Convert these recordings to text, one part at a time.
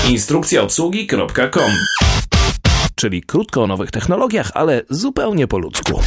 instrukcjaobsługi.com. Czyli krótko o nowych technologiach, ale zupełnie po ludzku.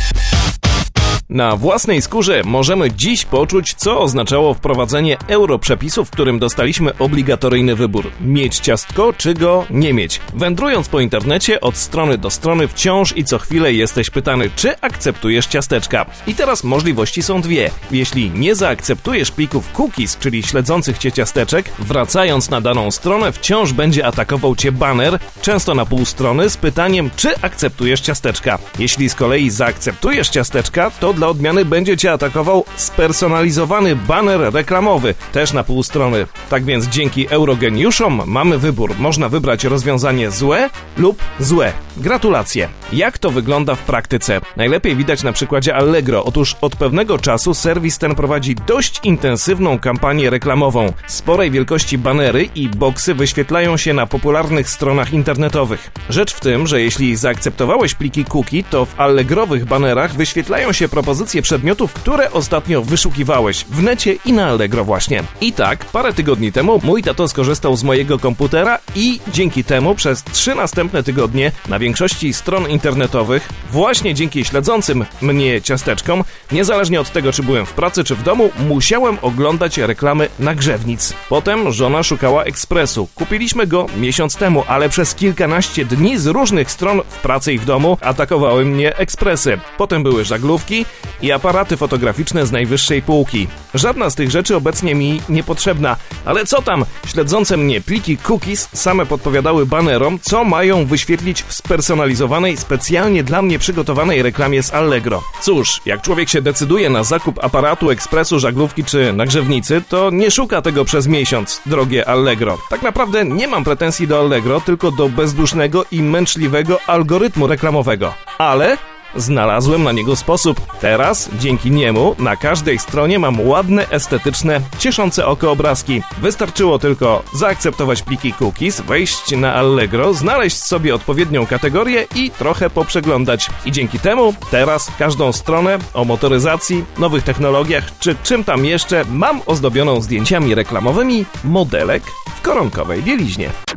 Na własnej skórze możemy dziś poczuć, co oznaczało wprowadzenie europrzepisu, w którym dostaliśmy obligatoryjny wybór: mieć ciastko, czy go nie mieć. Wędrując po internecie od strony do strony wciąż i co chwilę jesteś pytany, czy akceptujesz ciasteczka. I teraz możliwości są dwie. Jeśli nie zaakceptujesz plików cookies, czyli śledzących cię ciasteczek, wracając na daną stronę wciąż będzie atakował cię baner, często na pół strony, z pytaniem, czy akceptujesz ciasteczka. Jeśli z kolei zaakceptujesz ciasteczka, to dla odmiany będzie cię atakował spersonalizowany baner reklamowy, też na pół strony. Tak więc dzięki eurogeniuszom mamy wybór. Można wybrać rozwiązanie złe lub złe. Gratulacje. Jak to wygląda w praktyce? Najlepiej widać na przykładzie Allegro. Otóż od pewnego czasu serwis ten prowadzi dość intensywną kampanię reklamową. Sporej wielkości banery i boksy wyświetlają się na popularnych stronach internetowych. Rzecz w tym, że jeśli zaakceptowałeś pliki cookie, to w allegrowych banerach wyświetlają się propozycje przedmiotów, które ostatnio wyszukiwałeś w necie i na Allegro właśnie. I tak, parę tygodni temu mój tato skorzystał z mojego komputera i dzięki temu przez 3 następne tygodnie na większości stron internetowych, właśnie dzięki śledzącym mnie ciasteczkom, niezależnie od tego, czy byłem w pracy, czy w domu, musiałem oglądać reklamy nagrzewnic. Potem żona szukała ekspresu. Kupiliśmy go miesiąc temu, ale przez kilkanaście dni z różnych stron w pracy i w domu atakowały mnie ekspresy. Potem były żaglówki i aparaty fotograficzne z najwyższej półki. Żadna z tych rzeczy obecnie mi niepotrzebna, ale co tam, śledzące mnie pliki cookies same podpowiadały banerom, co mają wyświetlić w spersonalizowanej, specjalnie dla mnie przygotowanej reklamie z Allegro. Cóż, jak człowiek się decyduje na zakup aparatu, ekspresu, żaglówki czy nagrzewnicy, to nie szuka tego przez miesiąc, drogie Allegro. Tak naprawdę nie mam pretensji do Allegro, tylko do bezdusznego i męczliwego algorytmu reklamowego. Ale znalazłem na niego sposób. Teraz, dzięki niemu, na każdej stronie mam ładne, estetyczne, cieszące oko obrazki. Wystarczyło tylko zaakceptować pliki cookies, wejść na Allegro, znaleźć sobie odpowiednią kategorię i trochę poprzeglądać. I dzięki temu teraz każdą stronę o motoryzacji, nowych technologiach czy czym tam jeszcze mam ozdobioną zdjęciami reklamowymi modelek w koronkowej bieliźnie.